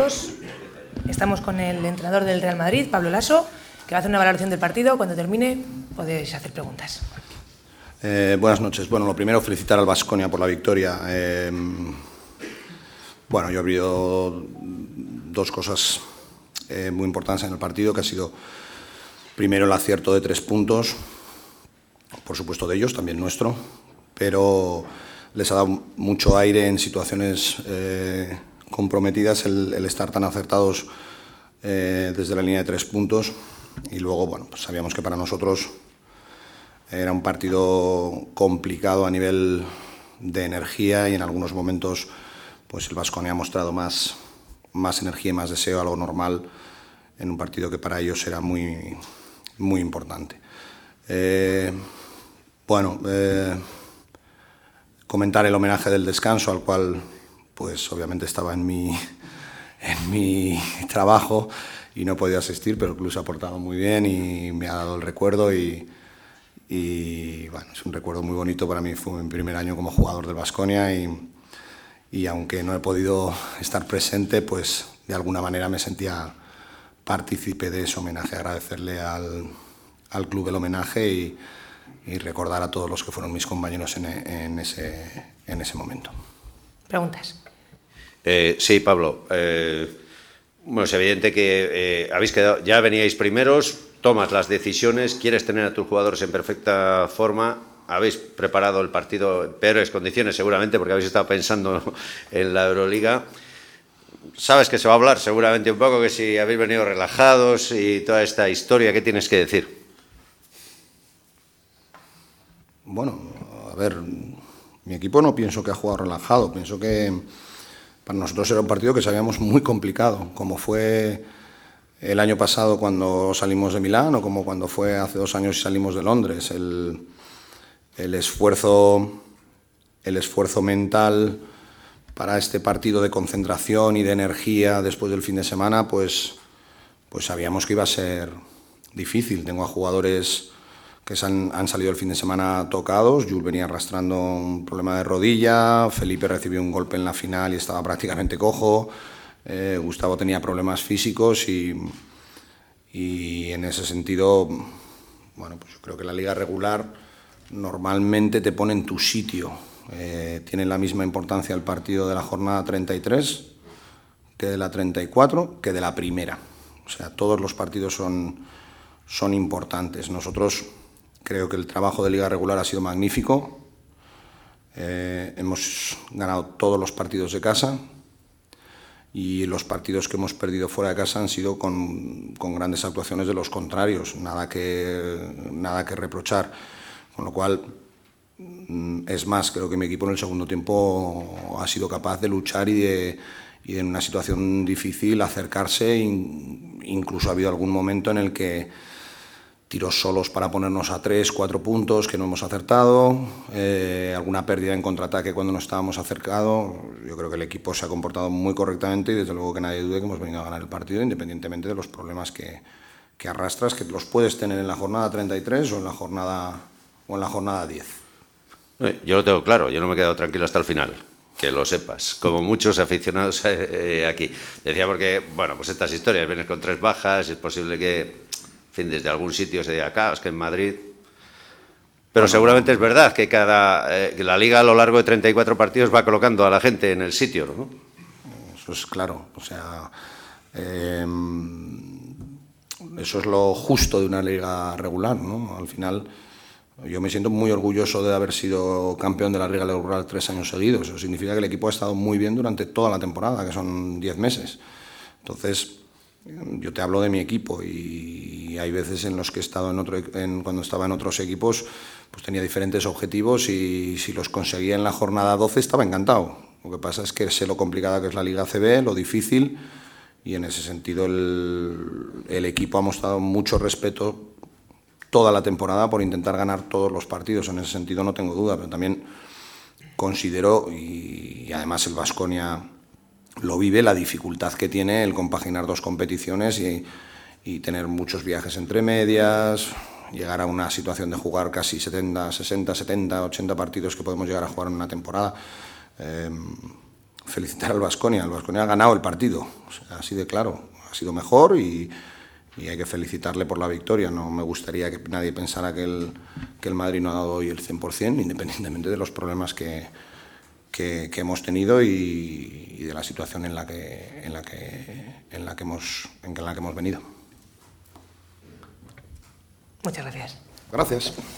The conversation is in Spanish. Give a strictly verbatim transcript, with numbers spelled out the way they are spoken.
minutos. Estamos con el entrenador del Real Madrid, Pablo Laso, que va a hacer una valoración del partido. Cuando termine, podéis hacer preguntas. Eh, buenas noches. Bueno, lo primero, felicitar al Baskonia por la victoria. Eh, bueno, yo he habido dos cosas eh, muy importantes en el partido, que ha sido primero el acierto de tres puntos, por supuesto de ellos, también nuestro, pero les ha dado mucho aire en situaciones eh, comprometidas el, el estar tan acertados eh, desde la línea de tres puntos. Y luego, bueno, pues sabíamos que para nosotros era un partido complicado a nivel de energía y en algunos momentos pues el Baskonia ha mostrado más, más energía y más deseo a lo normal en un partido que para ellos era muy, muy importante. Eh, bueno, eh, comentar el homenaje del descanso, al cual pues obviamente estaba en mi, en mi trabajo y no he podido asistir, pero el club se ha portado muy bien y me ha dado el recuerdo y, y bueno, es un recuerdo muy bonito para mí. Fue mi primer año como jugador del Baskonia y, y aunque no he podido estar presente, pues de alguna manera me sentía partícipe de ese homenaje, agradecerle al, al club el homenaje y, y recordar a todos los que fueron mis compañeros en, en, ese, en ese momento. Preguntas. Eh, sí, Pablo. Eh, bueno, es evidente que eh, habéis quedado, ya veníais primeros, tomas las decisiones, quieres tener a tus jugadores en perfecta forma, habéis preparado el partido en peores condiciones seguramente porque habéis estado pensando en la Euroliga. Sabes que se va a hablar seguramente un poco, que si habéis venido relajados y toda esta historia, ¿qué tienes que decir? Bueno, a ver, mi equipo no pienso que ha jugado relajado, pienso que para nosotros era un partido que sabíamos muy complicado, como fue el año pasado cuando salimos de Milán o como cuando fue hace dos años y salimos de Londres. El, el esfuerzo, el esfuerzo mental para este partido de concentración y de energía después del fin de semana, pues, pues sabíamos que iba a ser difícil. Tengo a jugadores que se han, han salido el fin de semana tocados. Jules venía arrastrando un problema de rodilla, Felipe recibió un golpe en la final y estaba prácticamente cojo, eh, Gustavo tenía problemas físicos y, y en ese sentido, bueno, pues yo creo que la liga regular normalmente te pone en tu sitio. Eh, tiene la misma importancia el partido de la jornada treinta y tres que de la treinta y cuatro, que de la primera. O sea, todos los partidos son, son importantes. Nosotros creo que el trabajo de liga regular ha sido magnífico. Eh, hemos ganado todos los partidos de casa y los partidos que hemos perdido fuera de casa han sido con, con grandes actuaciones de los contrarios. Nada que, nada que reprochar. Con lo cual, es más, creo que mi equipo en el segundo tiempo ha sido capaz de luchar y de, y en una situación difícil acercarse. Incluso ha habido algún momento en el que tiros solos para ponernos a tres, cuatro puntos que no hemos acertado, eh, alguna pérdida en contraataque cuando nos estábamos acercados. Yo creo que el equipo se ha comportado muy correctamente y desde luego que nadie dude que hemos venido a ganar el partido independientemente de los problemas que, que arrastras, que los puedes tener en la jornada treinta y tres o en la jornada, o en la jornada diez. Yo lo tengo claro, yo no me he quedado tranquilo hasta el final, que lo sepas, como muchos aficionados eh, aquí. Decía porque, bueno, pues estas historias, vienes con tres bajas, es posible que, en fin, desde algún sitio se diga acá, es que en Madrid... Pero bueno, seguramente es verdad que cada eh, que la Liga a lo largo de treinta y cuatro partidos va colocando a la gente en el sitio, ¿no? Eso es claro, o sea... Eh, eso es lo justo de una liga regular, ¿no? Al final... Yo me siento muy orgulloso de haber sido campeón de la Liga Regular tres años seguidos. Eso significa que el equipo ha estado muy bien durante toda la temporada, que son diez meses. Entonces, yo te hablo de mi equipo y hay veces en los que he estado en otro, en, cuando estaba en otros equipos, pues tenía diferentes objetivos y si los conseguía en la jornada doce estaba encantado. Lo que pasa es que sé lo complicada que es la Liga A C B, lo difícil, y en ese sentido el, el equipo ha mostrado mucho respeto toda la temporada por intentar ganar todos los partidos. En ese sentido no tengo duda, pero también considero, y, y además el Baskonia lo vive, la dificultad que tiene el compaginar dos competiciones y, y tener muchos viajes entre medias, llegar a una situación de jugar casi setenta, sesenta, setenta, ochenta partidos que podemos llegar a jugar en una temporada. Eh, felicitar al Baskonia. El Baskonia ha ganado el partido, o sea, así de claro. Ha sido mejor y, y hay que felicitarle por la victoria. No me gustaría que nadie pensara que el, que el Madrid no ha dado hoy el cien por cien, independientemente de los problemas que, que, que hemos tenido y, y de la situación en la que, en la que, en la que hemos, en la que hemos venido. Muchas gracias. Gracias.